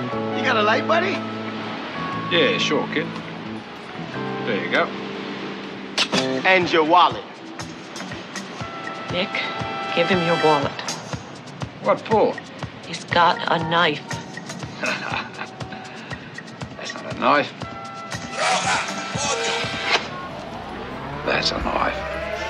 You got a light, buddy? Yeah, sure, kid. There you go. And your wallet. Nick, give him your wallet. What for? He's got a knife. That's not a knife. That's a knife.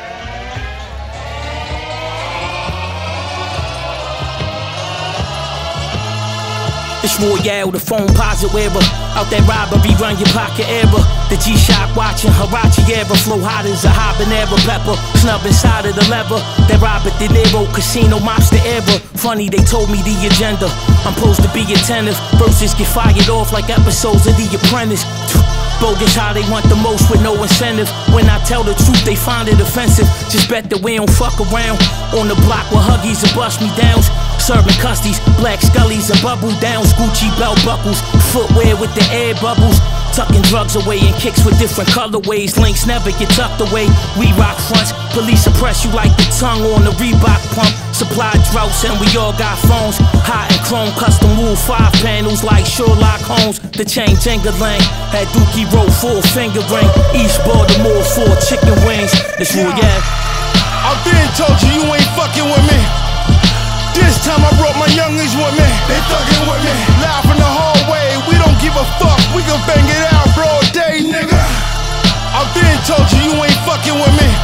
It's Royale, the phone posit wearer. Out that robbery, run your pocket era. The G-Shock watching Hirachi era. Flow hot as a habanero pepper. Snub inside of the lever. That Robert De Niro casino mobster era. Funny, they told me the agenda. I'm supposed to be attentive. Verses get fired off like episodes of The Apprentice. Bogus how they want the most with no incentive. When I tell the truth, they find it offensive. Just bet that we don't fuck around. On the block with Huggies and bust me downs. Serving custies, black scullies and bubble downs. Gucci belt buckles, footwear with the air bubbles. Tucking drugs away in kicks with different colorways. Links never get tucked away. We rock fronts, police oppress you like the tongue on the Reebok pump. Supply droughts and we all got phones. Hot and chrome, custom wool 5 panels like Sherlock Holmes. The chain jingling, had Dookie roll 4 finger ring. East Baltimore 4 chicken wings. It's Royale. I've been told you ain't fucking with me. This time I brought my youngins with me. They thuggin' with me. Live in the hallway, we don't give a fuck. We gon' bang it out broad day, nigga. I've been told you ain't fucking with me.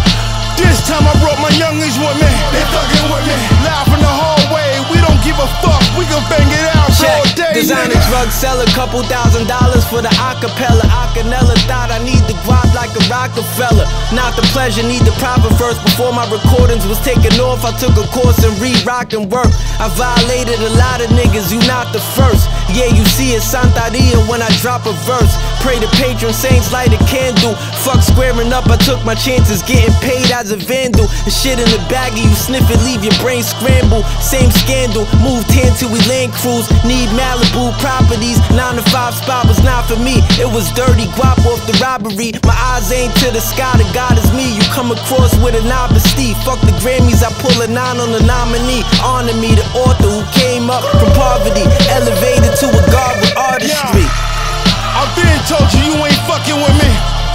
This time I brought my youngins with me. They thuggin' with me. Live in the hallway, we don't give a fuck. We gon' bang it out broad day, Designer nigga. drug seller, couple $1,000 for the acapella. Acanella thought I need the guap like a Rockefeller. Not the pleasure, need the profit first. Before my recordings was taken off, I took a course in re-rock and work. I violated a lot of niggas, you not the first. Yeah, you see it Santaria when I drop a verse. Pray the patron saints light a candle. Fuck squaring up, I took my chances getting paid as a vandal. The shit in the baggie, you sniff it, leave your brain scramble. Same scandal, moved here till we land cruise. Need Malibu properties, 9 to 5 spot was not for me. It was dirty guap off the robbery. My eyes ain't to the sky, the God is me. You come across with a novice. Fuck the Grammys, I pull a 9 on the nominee. Honor me, the author who came up from poverty, elevated to a god with artistry. I've been told you ain't fucking with me.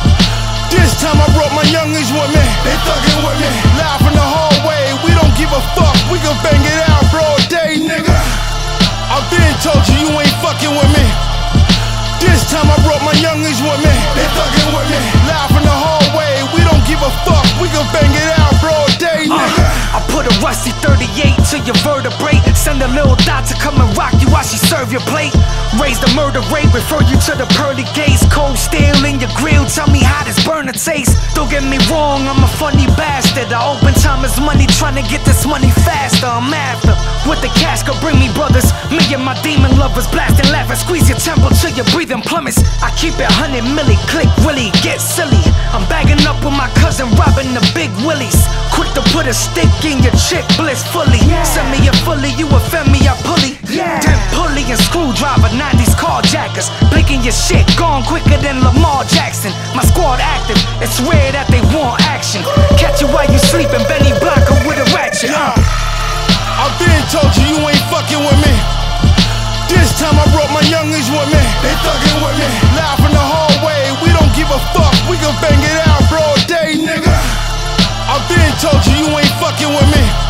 This time I brought my youngins with me. They thuggin' with me. Live in the hallway, we don't give a fuck. We gon' bang it out broad day, nigga. I've been told you ain't fucking with me. This time I brought my youngins with me. They thuggin' with me. Live in the hallway, we don't give a fuck. We gon' bang it out broad day, nigga. I put a rusty 38 to your vertebrae. Send a little dot to come and rock you while she serve your plate. Raise the murder rate, refer you to the pearly gates. Cold steel in your grill, tell me how this burner tastes. Don't get me wrong, I'm a funny bastard. I open time as money, trying to get this money faster. I'm after what the cash could bring me, brothers. Me and my demon lovers blasting, laughing, squeeze your temple till your breathing plummets. I keep it 100 milli, click really, get silly. I'm bagging up with my cousin, robbing the big willies. Quick to put a stick in your chick, bliss fully. Send me a fully, you offend me, I pulley. Then pulley and screwdriver, 90s carjackers. Blinking your shit, gone quicker than Lamar Jackson. My squad active, it's rare that they want action. Catch you while you sleeping, Benny Blanco with a ratchet. I've been told you ain't fucking with me. This time I brought my youngins with me. They thuggin' with me. Live in the hallway, we don't give a fuck. We gon' bang it out broad day, nigga. I've been told you ain't fucking with me.